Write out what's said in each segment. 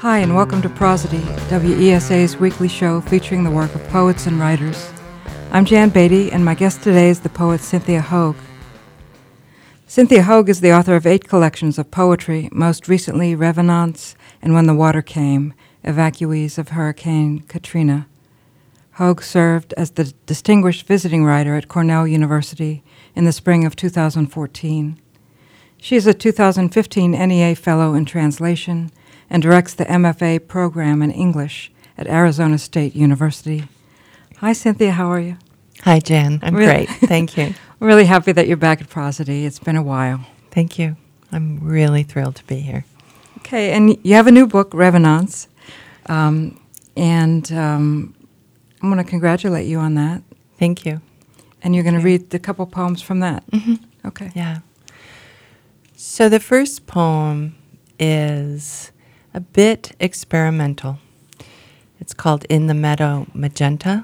Hi, and welcome to Prosody, WESA's weekly show featuring the work of poets and writers. I'm Jan Beatty, and my guest today is the poet Cynthia Hogue. Cynthia Hogue is the author of 8 collections of poetry, most recently Revenants and When the Water Came, evacuees of Hurricane Katrina. Hogue served as the distinguished visiting writer at Cornell University in the spring of 2014. She is a 2015 NEA Fellow in Translation and directs the MFA program in English at Arizona State University. Hi, Cynthia. How are you? Hi, Jan. I'm great. Thank you. I'm really happy that you're back at Prosody. It's been a while. Thank you. I'm really thrilled to be here. Okay, and you have a new book, Revenants, and I'm going to congratulate you on that. Thank you. And you're going to read a couple poems from that. Mm-hmm. Okay. Yeah. So the first poem is a bit experimental. It's called In the Meadow Magenta,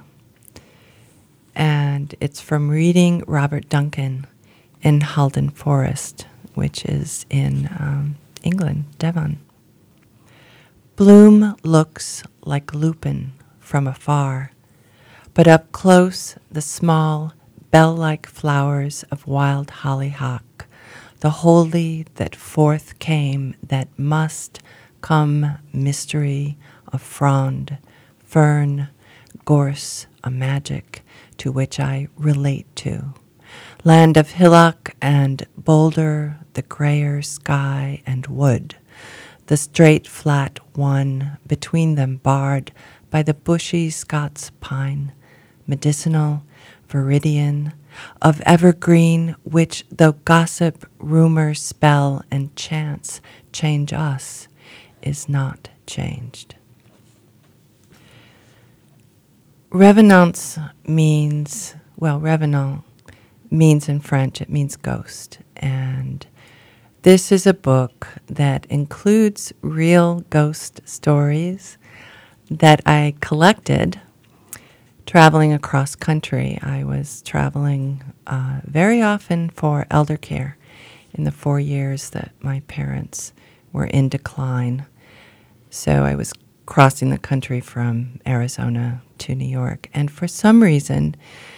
and it's from reading Robert Duncan in Halden Forest, which is in England, Devon. Bloom looks like lupin from afar, but up close the small, bell-like flowers of wild hollyhock, the holy that forth came that must come mystery of frond, fern, gorse, a magic to which I relate to. Land of hillock and boulder, the grayer sky and wood, the straight flat one between them barred by the bushy Scots pine, medicinal, viridian, of evergreen, which though gossip, rumor, spell, and chance change us, is not changed. Revenants means, revenant means in French, it means ghost. And this is a book that includes real ghost stories that I collected traveling across country. I was traveling very often for elder care in the 4 years that my parents were in decline. So I was crossing the country from Arizona to New York. And for some reason,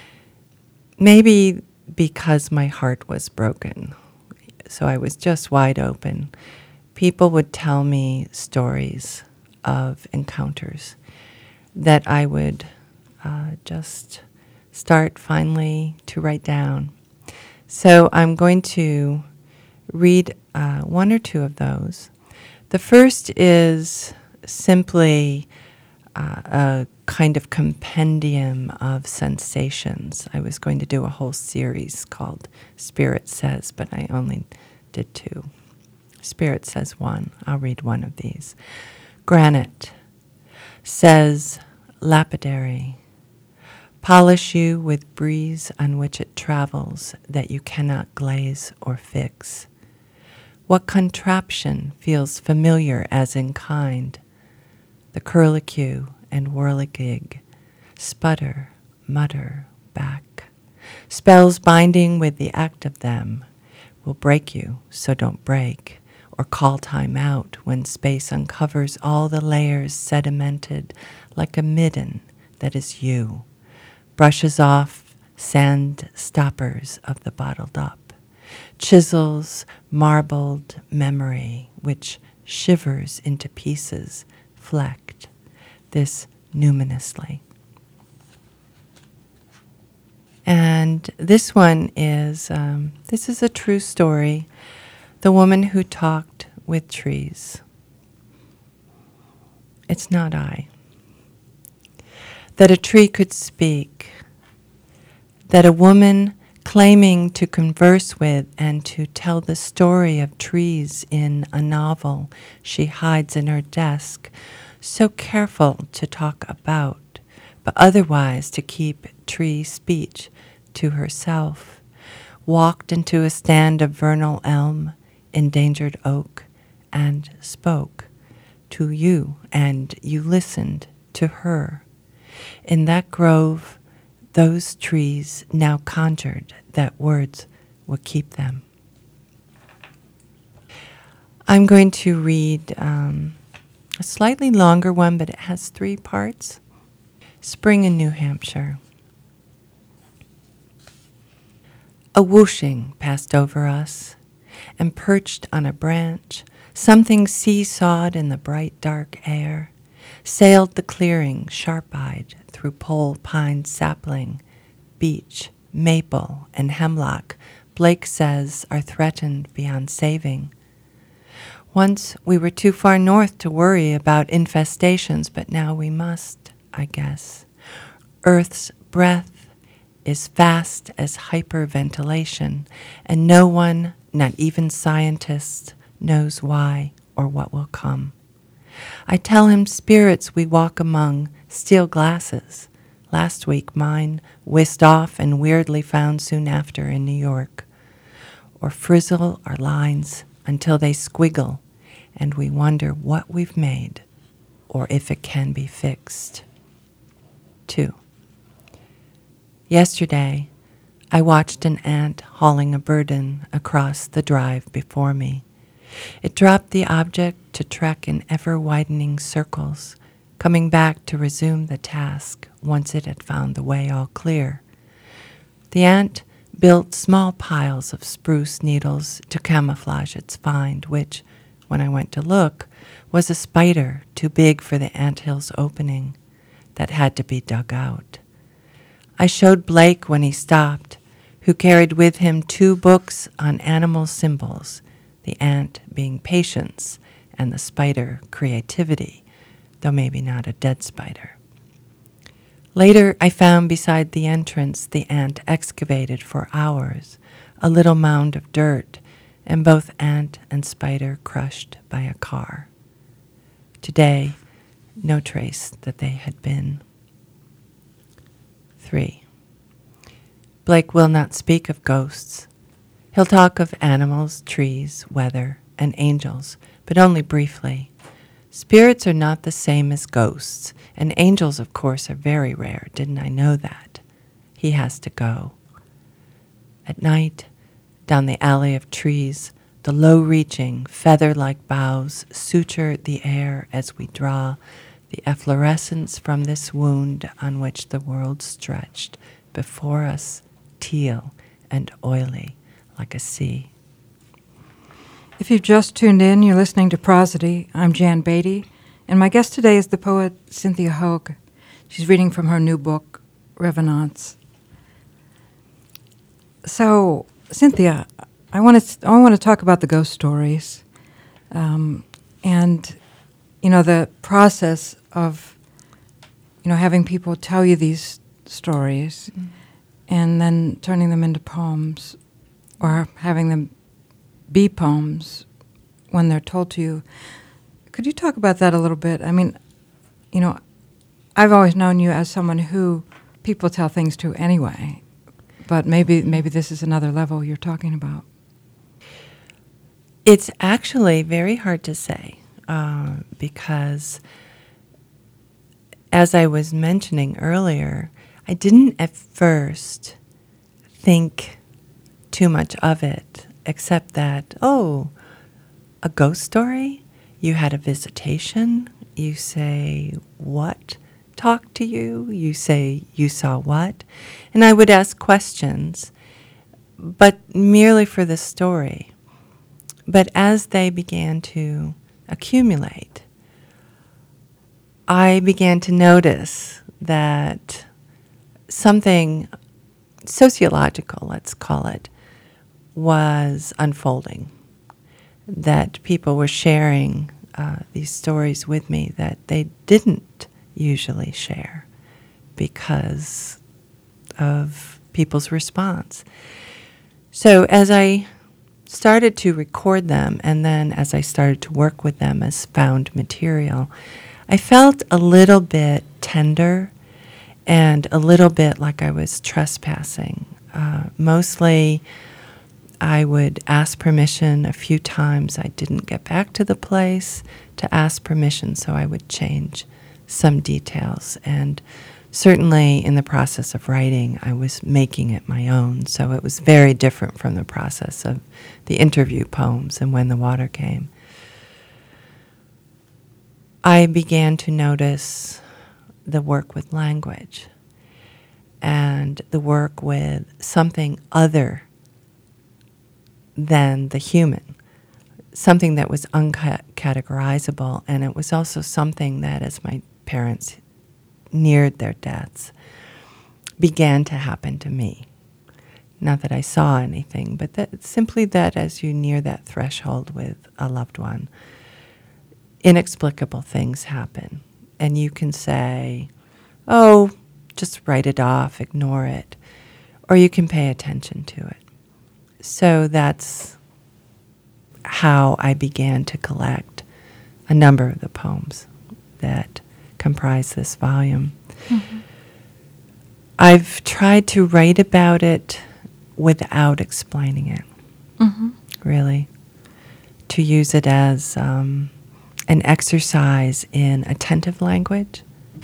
maybe because my heart was broken, so I was just wide open, people would tell me stories of encounters that I would just start finally to write down. So I'm going to read 1 or 2 of those. The first is simply a kind of compendium of sensations. I was going to do a whole series called Spirit Says, but I only did 2. Spirit Says 1. I'll read 1 of these. Granite says, lapidary, polish you with breeze on which it travels that you cannot glaze or fix. What contraption feels familiar as in kind? The curlicue and whirligig, sputter, mutter, back. Spells binding with the act of them will break you, so don't break, or call time out when space uncovers all the layers sedimented like a midden that is you, brushes off sand stoppers of the bottled up, chisels marbled memory which shivers into pieces, flecked, this numinously. And this one is, this is a true story, The Woman Who Talked with Trees. It's not I. That a tree could speak, that a woman claiming to converse with and to tell the story of trees in a novel she hides in her desk, so careful to talk about, but otherwise to keep tree speech to herself, walked into a stand of vernal elm, endangered oak, and spoke to you, and you listened to her. In that grove, those trees now conjured that words would keep them. I'm going to read a slightly longer one, but it has 3 parts. Spring in New Hampshire. A whooshing passed over us, and perched on a branch, something seesawed in the bright dark air, sailed the clearing sharp-eyed through pole pine sapling, beech, maple, and hemlock Blake says are threatened beyond saving. Once we were too far north to worry about infestations, but now we must, I guess. Earth's breath is fast as hyperventilation, and no one, not even scientists, knows why or what will come. I tell him spirits we walk among steal glasses. Last week mine whisked off and weirdly found soon after in New York. Or frizzle our lines until they squiggle, and we wonder what we've made, or if it can be fixed. 2. Yesterday, I watched an ant hauling a burden across the drive before me. It dropped the object to trek in ever-widening circles, coming back to resume the task once it had found the way all clear. The ant built small piles of spruce needles to camouflage its find, which, when I went to look, was a spider too big for the anthill's opening that had to be dug out. I showed Blake when he stopped, who carried with him 2 books on animal symbols, the ant being patience and the spider creativity, though maybe not a dead spider. Later, I found beside the entrance the ant excavated for hours, a little mound of dirt, and both ant and spider crushed by a car. Today, no trace that they had been. 3. Blake will not speak of ghosts. He'll talk of animals, trees, weather, and angels, but only briefly. Spirits are not the same as ghosts, and angels, of course, are very rare. Didn't I know that? He has to go. At night, down the alley of trees, the low-reaching, feather-like boughs suture the air as we draw the efflorescence from this wound on which the world stretched before us, teal and oily like a sea. If you've just tuned in, you're listening to Prosody. I'm Jan Beatty, and my guest today is the poet Cynthia Hogue. She's reading from her new book, Revenants. So, Cynthia, I want to talk about the ghost stories, and the process of having people tell you these stories, and then turning them into poems, or having them be poems when they're told to you. Could you talk about that a little bit? I mean, I've always known you as someone who people tell things to anyway, but maybe this is another level you're talking about. It's actually very hard to say because, as I was mentioning earlier, I didn't at first think too much of it, except that, a ghost story? You had a visitation? You say, what talked to you? You say, you saw what? And I would ask questions, but merely for the story. But as they began to accumulate, I began to notice that something sociological, let's call it, was unfolding, that people were sharing these stories with me that they didn't usually share because of people's response. So as I started to record them, and then as I started to work with them as found material, I felt a little bit tender and a little bit like I was trespassing. Mostly I would ask permission a few times. I didn't get back to the place to ask permission, so I would change some details. And certainly in the process of writing, I was making it my own, so it was very different from the process of the interview poems and When the Water Came. I began to notice the work with language and the work with something other than the human, something that was uncategorizable, and it was also something that, as my parents neared their deaths, began to happen to me. Not that I saw anything, but that simply that as you near that threshold with a loved one, inexplicable things happen. And you can say, oh, just write it off, ignore it, or you can pay attention to it. So that's how I began to collect a number of the poems that comprise this volume. Mm-hmm. I've tried to write about it without explaining it, really, to use it as an exercise in attentive language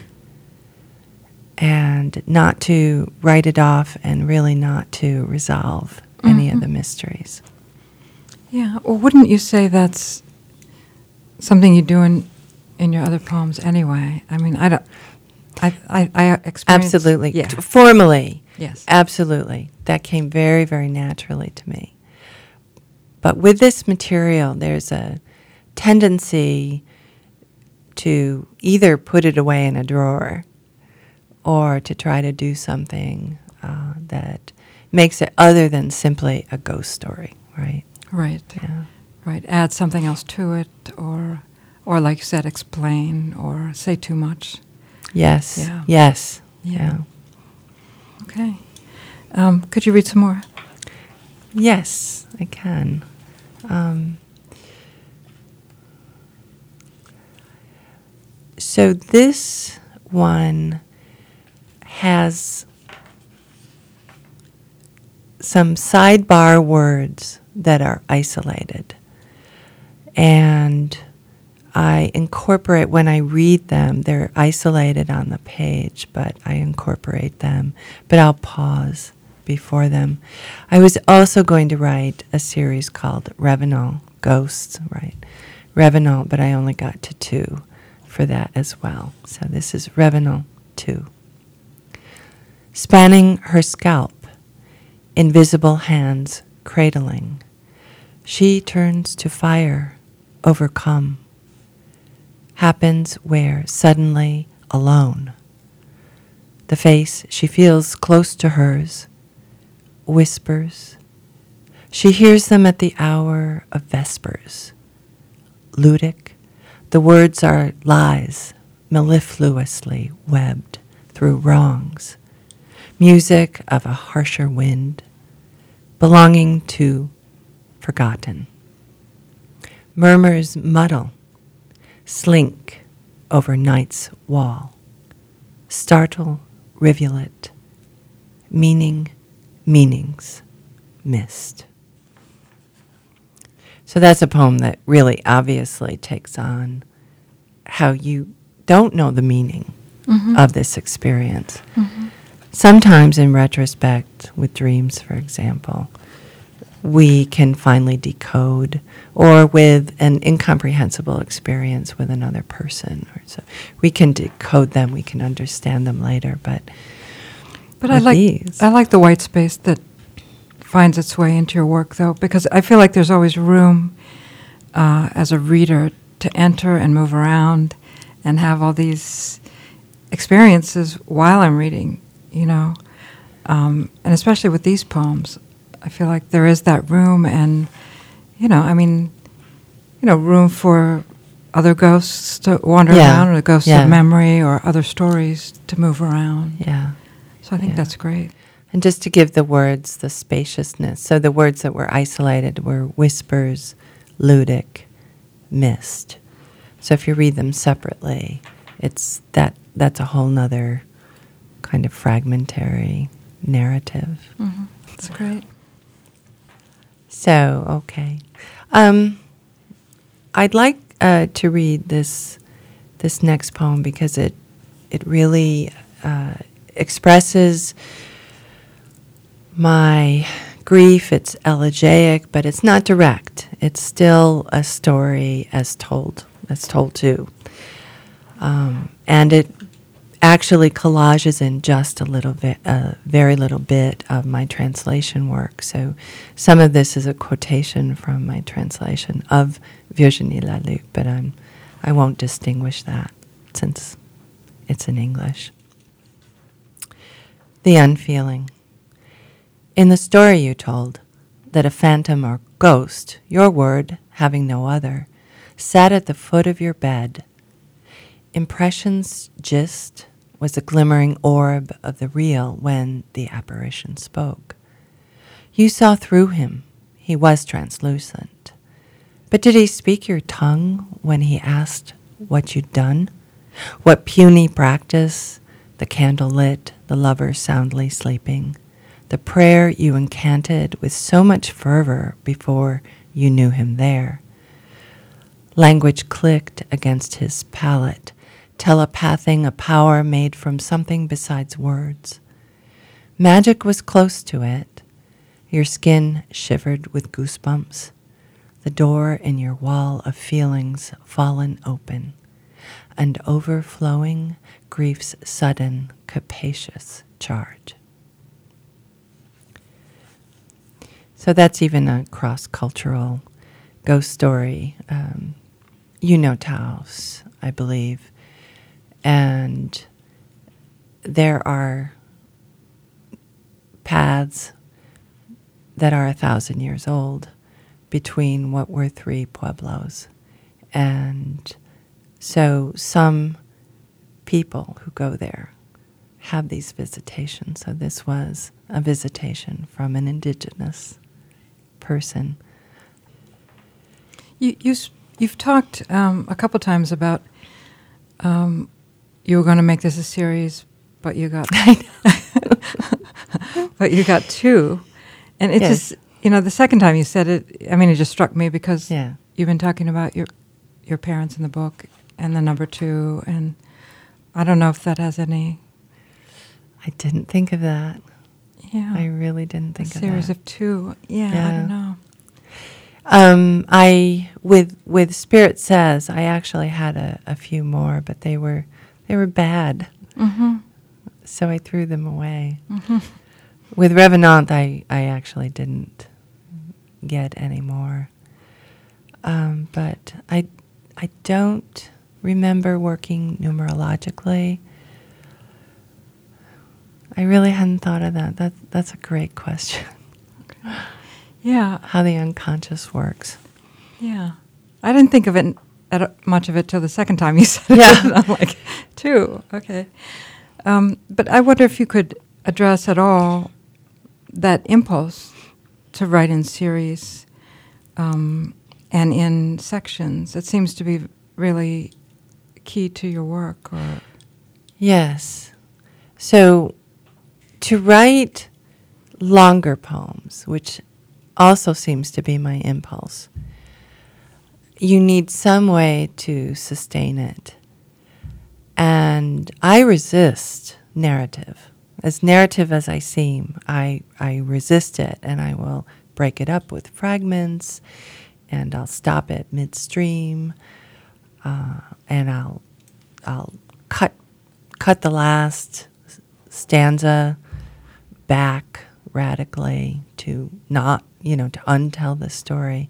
and not to write it off and really not to resolve any of the mysteries. Yeah, or wouldn't you say that's something you do in your other poems anyway? I mean, I experienced... Absolutely. Yeah. Formally. Yes. Absolutely. That came very, very naturally to me. But with this material, there's a tendency to either put it away in a drawer or to try to do something that makes it other than simply a ghost story, right? Right. Yeah. Right. Add something else to it, or like you said, explain or say too much. Yes. Yeah. Yes. Yeah. Okay. Could you read some more? Yes, I can. So this one has some sidebar words that are isolated. And I incorporate, when I read them, they're isolated on the page, but I incorporate them. But I'll pause before them. I was also going to write a series called Revenant, Ghosts, right? Revenant, but I only got to 2 for that as well. So this is Revenant 2. Spanning her scalp, invisible hands cradling, she turns to fire, overcome. Happens where, suddenly, alone. The face she feels close to hers, whispers. She hears them at the hour of vespers. Ludic, the words are lies, mellifluously webbed through wrongs. Music of a harsher wind, belonging to forgotten. Murmurs muddle, slink over night's wall. Startle rivulet, meanings missed. So that's a poem that really obviously takes on how you don't know the meaning of this experience. Sometimes in retrospect, with dreams, for example, we can finally decode, or with an incomprehensible experience with another person. Or so we can decode them, we can understand them later, but I like the white space that finds its way into your work, though, because I feel like there's always room as a reader to enter and move around and have all these experiences while I'm reading, you know. And especially with these poems, I feel like there is that room and, room for other ghosts to wander around, or the ghosts of memory, or other stories to move around. Yeah. So I think that's great. And just to give the words the spaciousness, so the words that were isolated were whispers, ludic, mist. So if you read them separately, it's that's a whole nother kind of fragmentary narrative. Mm-hmm. That's great. So, okay. I'd like to read this next poem because it really expresses my grief. It's elegiac, but it's not direct. It's still a story as told too. And it actually collages in just a little bit, very little bit of my translation work. So some of this is a quotation from my translation of Virginie Lalique, but I won't distinguish that since it's in English. The unfeeling. In the story you told, that a phantom or ghost, your word, having no other, sat at the foot of your bed. Impression's gist was a glimmering orb of the real when the apparition spoke. You saw through him. He was translucent. But did he speak your tongue when he asked what you'd done? What puny practice, the candle lit, the lover soundly sleeping, the prayer you incanted with so much fervor before you knew him there. Language clicked against his palate, telepathing a power made from something besides words. Magic was close to it. Your skin shivered with goosebumps, the door in your wall of feelings fallen open, and overflowing grief's sudden, capacious charge. So that's even a cross-cultural ghost story. You know Taos, I believe. And there are paths that are 1,000 years old between what were 3 pueblos. And so some people who go there have these visitations. So this was a visitation from an indigenous person. You've talked a couple times about you were going to make this a series, but you got but you got 2, and it just the second time you said it, I mean, it just struck me because you've been talking about your parents in the book and the number 2, and I don't know if that has any. I didn't think of that. Yeah, I really didn't think of that. A series of 2. Yeah, I don't know. I with Spirit Says, I actually had a few more, but they were bad. Mm-hmm. So I threw them away. Mm-hmm. With Revenant, I actually didn't get any more. But I don't remember working numerologically. I really hadn't thought of that. That's a great question. Okay. Yeah. How the unconscious works. Yeah. I didn't think of it, much of it till the second time you said it. I'm like, 2, okay. But I wonder if you could address at all that impulse to write in series and in sections. It seems to be really key to your work. Or yes. So to write longer poems, which also seems to be my impulse, you need some way to sustain it. And I resist narrative. As narrative as I seem, I resist it, and I will break it up with fragments, and I'll stop it midstream, and I'll cut the last stanza back radically to not, to untell the story.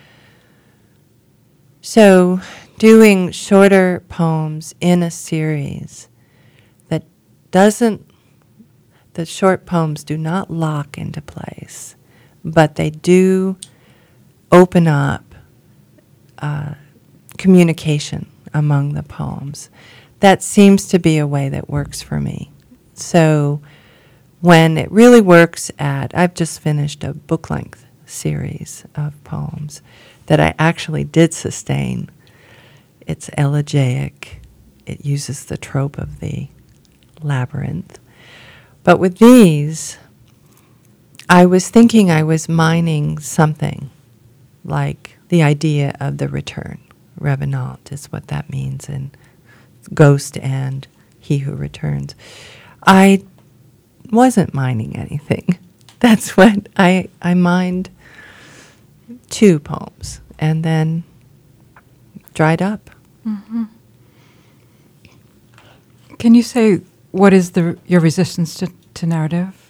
So doing shorter poems in a series the short poems do not lock into place, but they do open up communication among the poems. That seems to be a way that works for me. So when it really works I've just finished a book-length series of poems that I actually did sustain. It's elegiac. It uses the trope of the labyrinth. But with these, I was thinking I was mining something like the idea of the return. Revenant is what that means in Ghost and He Who Returns. I wasn't mining anything. That's what I mined 2 poems and then dried up. Mm-hmm. Can you say what is your resistance to narrative?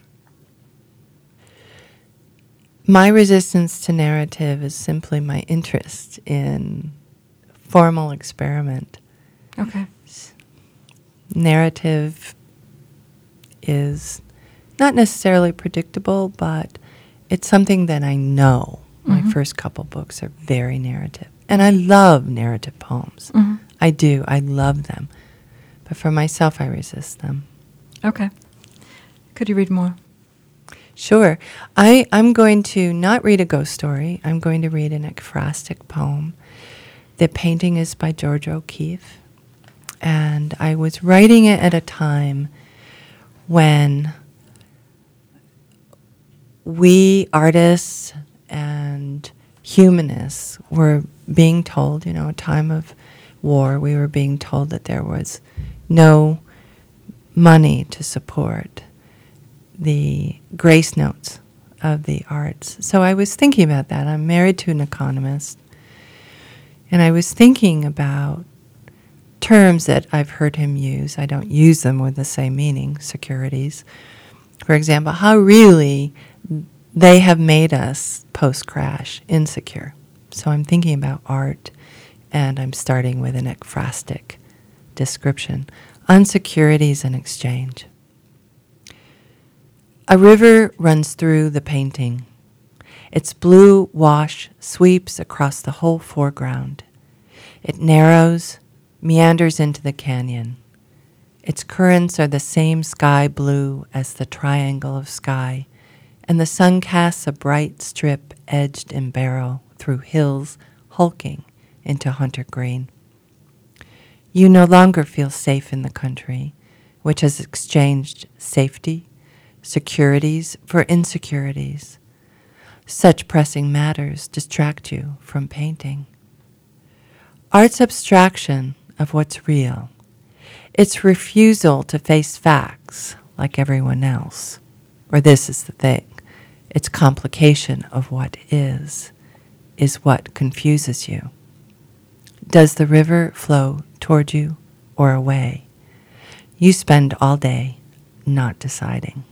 My resistance to narrative is simply my interest in formal experiment. Okay. Narrative is not necessarily predictable, but it's something that I know. Mm-hmm. My first couple books are very narrative. And I love narrative poems. Mm-hmm. I do. I love them. But for myself, I resist them. Okay. Could you read more? Sure. I'm going to not read a ghost story. I'm going to read an ekphrastic poem. The painting is by George O'Keeffe. And I was writing it at a time when we artists and humanists were being told, a time of war, we were being told that there was no money to support the grace notes of the arts. So I was thinking about that. I'm married to an economist, and I was thinking about terms that I've heard him use. I don't use them with the same meaning, securities. For example, how really they have made us post-crash insecure. So I'm thinking about art, and I'm starting with an ekphrastic description on securities and exchange. A river runs through the painting. Its blue wash sweeps across the whole foreground. It narrows, meanders into the canyon. Its currents are the same sky blue as the triangle of sky, and the sun casts a bright strip edged in beryl through hills hulking into hunter green. You no longer feel safe in the country, which has exchanged safety, securities for insecurities. Such pressing matters distract you from painting. Art's abstraction of what's real, its refusal to face facts like everyone else, or this is the thing, its complication of what is what confuses you. Does the river flow toward you or away? You spend all day not deciding.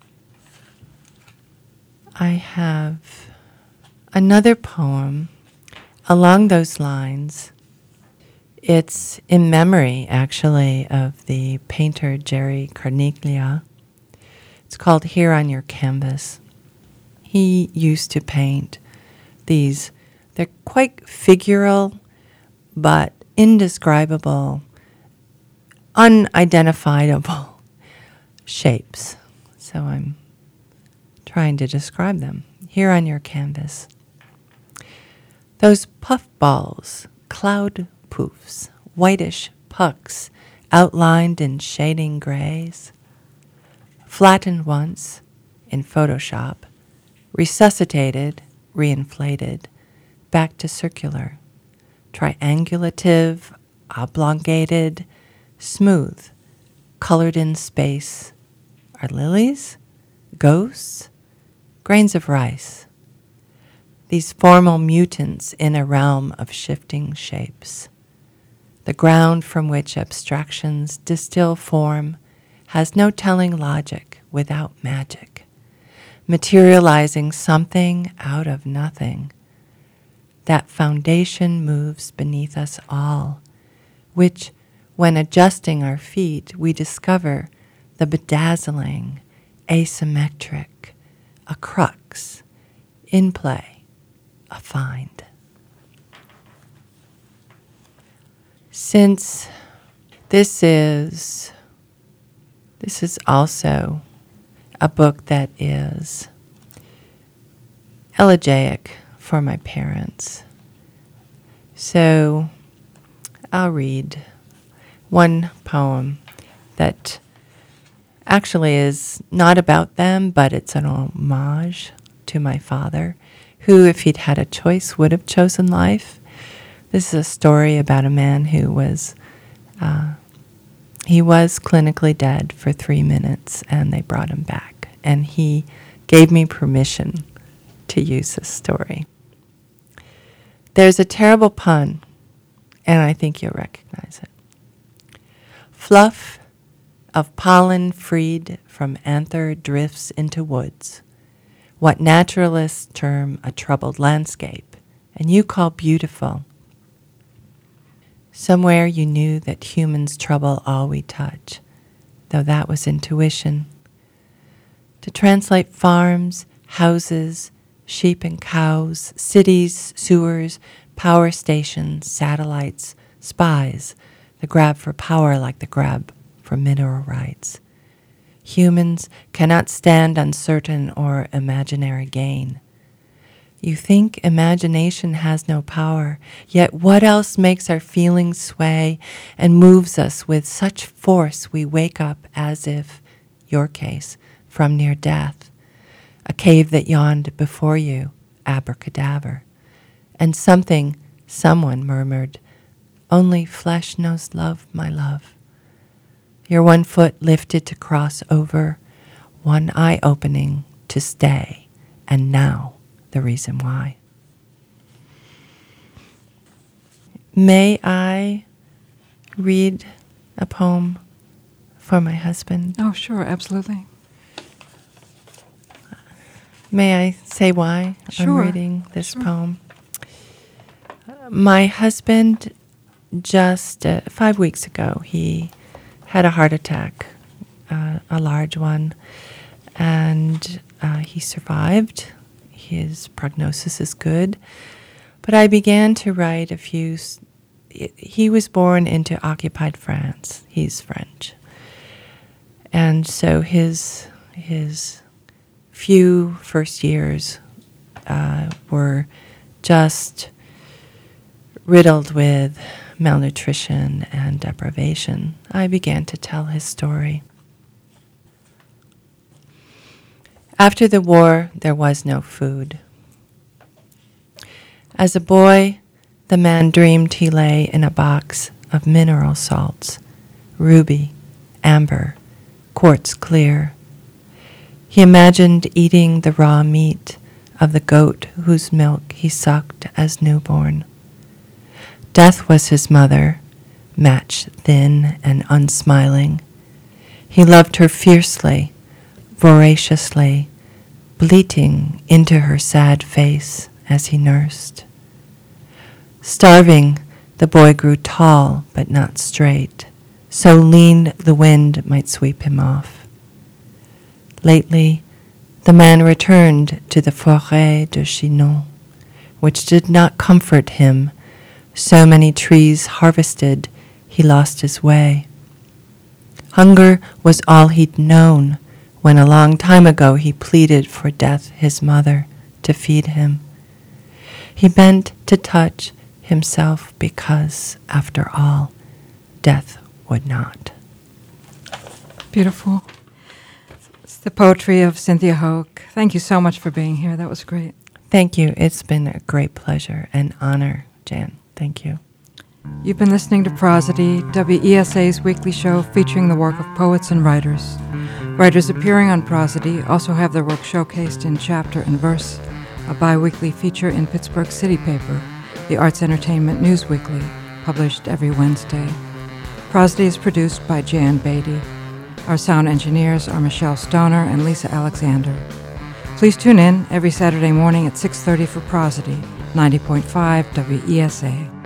I have another poem along those lines. It's in memory, actually, of the painter Jerry Carniglia. It's called Here on Your Canvas. He used to paint these, they're quite figural, but indescribable, unidentifiable shapes. So I'm trying to describe them. Here on your canvas. Those puffballs, cloud poofs, whitish pucks outlined in shading grays, flattened once in Photoshop, resuscitated, reinflated, back to circular, triangulative, oblongated, smooth, colored in space, are lilies, ghosts, grains of rice. These formal mutants in a realm of shifting shapes. The ground from which abstractions distill form has no telling logic without magic, materializing something out of nothing. That foundation moves beneath us all, which, when adjusting our feet, we discover the bedazzling, asymmetric, a crux, in play, a find. Since this is also a book that is elegiac for my parents, so I'll read one poem that actually is not about them, but it's an homage to my father, who, if he'd had a choice, would have chosen life. This is a story about a man who was, he was clinically dead for 3 minutes, and they brought him back. And he gave me permission to use this story. There's a terrible pun, and I think you'll recognize it. Fluff of pollen freed from anther drifts into woods, what naturalists term a troubled landscape, and you call beautiful. Somewhere you knew that humans trouble all we touch, though that was intuition. To translate farms, houses, sheep and cows, cities, sewers, power stations, satellites, spies, the grab for power like the grab for mineral rights. Humans cannot stand uncertain or imaginary gain. You think imagination has no power, yet what else makes our feelings sway and moves us with such force we wake up as if, your case, from near death, a cave that yawned before you, abracadabra, and someone murmured, "Only flesh knows love, my love." Your one foot lifted to cross over, one eye opening to stay, and now the reason why. May I read a poem for my husband? Oh, sure, absolutely. May I say why Sure. I'm reading this poem? My husband, just 5 weeks ago, he had a heart attack, a large one, and he survived. His prognosis is good. But I began to write a few. He was born into occupied France. He's French. And so his few first years were just riddled with malnutrition and deprivation. I began to tell his story. After the war, there was no food. As a boy, the man dreamed he lay in a box of mineral salts, ruby, amber, quartz clear. He imagined eating the raw meat of the goat whose milk he sucked as newborn. Death was his mother, match thin and unsmiling. He loved her fiercely, voraciously, bleating into her sad face as he nursed. Starving, the boy grew tall but not straight, so lean the wind might sweep him off. Lately, the man returned to the Forêt de Chinon, which did not comfort him. So many trees harvested, he lost his way. Hunger was all he'd known when a long time ago he pleaded for Death, his mother, to feed him. He bent to touch himself because, after all, Death would not. Beautiful. It's the poetry of Cynthia Hogue. Thank you so much for being here. That was great. Thank you. It's been a great pleasure and honor, Jan. Thank you. You've been listening to Prosody, WESA's weekly show featuring the work of poets and writers. Writers appearing on Prosody also have their work showcased in Chapter and Verse, a bi-weekly feature in Pittsburgh City Paper, the Arts Entertainment News Weekly, published every Wednesday. Prosody is produced by Jan Beatty. Our sound engineers are Michelle Stoner and Lisa Alexander. Please tune in every Saturday morning at 6:30 for Prosody, 90.5 WESA.